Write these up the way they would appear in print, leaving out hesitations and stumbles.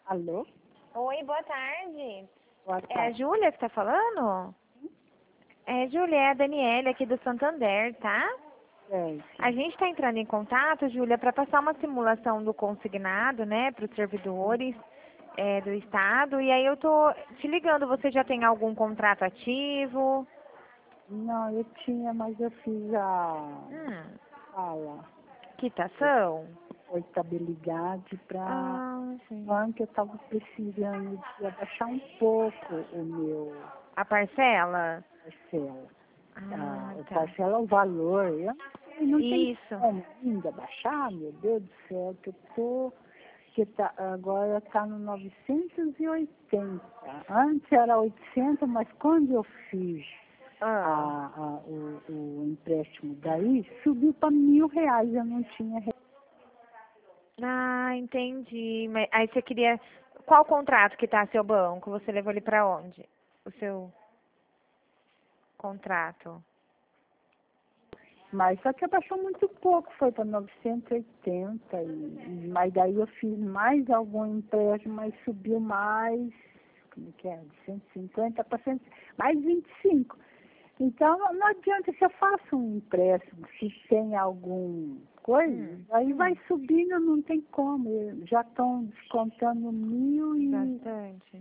Alô? Oi, boa tarde. Boa É a tarde. Júlia que tá falando? Júlia, é a Daniela aqui do Santander, tá? A Certo. gente está entrando em contato, Júlia, para passar uma simulação do consignado, né, para os servidores do Estado. E aí eu tô te ligando, você já tem algum contrato ativo? Não, eu tinha, mas eu fiz a fala, Quitação? portabilidade para Ah, sim. que eu estava precisando de abaixar um pouco o meu A parcela? parcela. Ah, O tá. parcela, o valor, eu não tem Isso. como ainda baixar, meu Deus do céu, agora está no 980. Antes era 800, mas quando eu fiz Ah. o empréstimo daí, subiu para R$ 1.000, eu não tinha. Ah, entendi. Mas aí você queria. Qual contrato que tá seu banco? Você levou ele pra onde? O seu contrato? Mas só que abaixou muito pouco, foi para 980, mas daí eu fiz mais algum empréstimo, mas subiu mais, como que é, de 150 para mais 25. Então, não adianta se eu faço um empréstimo, se tem algum coisa, aí vai subindo, não tem como. Já estão descontando Bastante.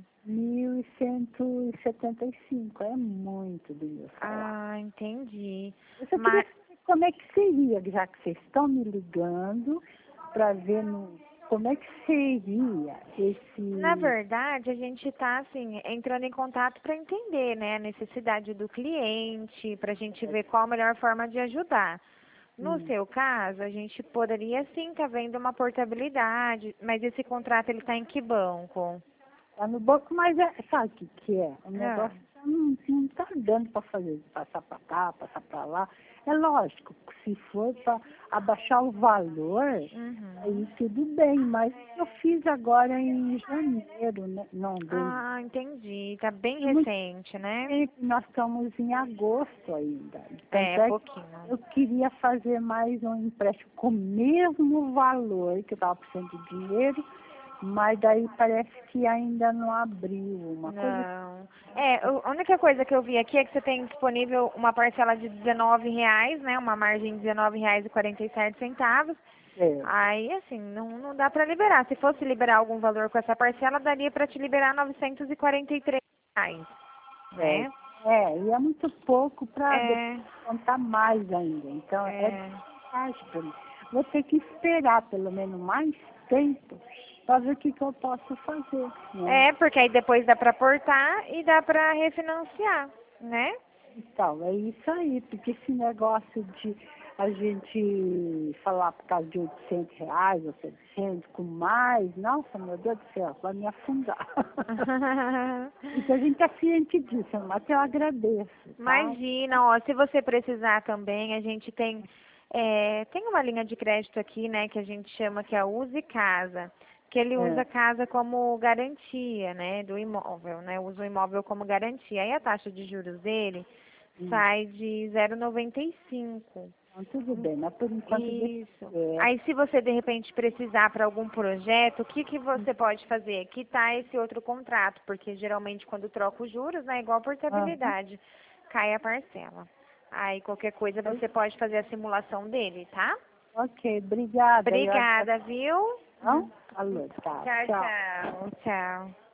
1.175. É muito do meu salário. Ah, entendi. Eu só queria Mas, saber como é que seria, já que vocês estão me ligando, para ver como é que seria na esse. verdade, a gente tá, assim, entrando em contato para entender, né, a necessidade do cliente, para a gente ver qual a melhor forma de ajudar. No Hum, seu caso, a gente poderia sim estar vendo uma portabilidade, mas esse contrato ele está em que banco? tá no banco, mas sabe o que é? O Ah. negócio não está dando para fazer, passar para cá, passar para lá. É lógico, se for para abaixar o valor, Uhum. aí tudo bem, mas eu fiz agora em janeiro, né? Não, dei. Ah, entendi. Tá bem É muito recente, né? tempo, nós estamos em agosto ainda. É, Tanto é que pouquinho. eu queria fazer mais um empréstimo com o mesmo valor, que eu estava precisando de dinheiro, mas daí parece que ainda não abriu uma coisa. Não. A única coisa que eu vi aqui é que você tem disponível uma parcela de R$ 19, né? Uma margem de R$ 19,47. É. Aí, assim, não dá para liberar. Se fosse liberar algum valor com essa parcela, daria para te liberar R$ 943, É, né? e é muito pouco para É, contar mais ainda. Então, é é. desvantagem para mim. Vou ter que esperar pelo menos mais tempo para ver o que eu posso fazer, né? Porque aí depois dá para portar e dá para refinanciar, né? Então, é isso aí, porque esse negócio de a gente falar por causa de R$ 800 ou 700 com mais, nossa, meu Deus do céu, vai me afundar. Então, a gente está ciente disso, mas eu agradeço, tá? Imagina, ó, se você precisar também, a gente tem uma linha de crédito aqui, né, que a gente chama que é o Use Casa, que ele usa É. a casa como garantia, né, do imóvel, né, usa o imóvel como garantia. Aí a taxa de juros dele Hum. sai de 0,95. Então, tudo bem, mas por enquanto deixa Isso. quieto. Aí se você de repente precisar para algum projeto, o que que você pode fazer? Quitar esse outro contrato, porque geralmente quando troca os juros, né, igual Aham. portabilidade, cai a parcela. Aí qualquer coisa você pode fazer a simulação dele, tá? Ok, obrigada. Obrigada, viu? Não? Alô, tá, Tchau, tchau. tchau. Tchau.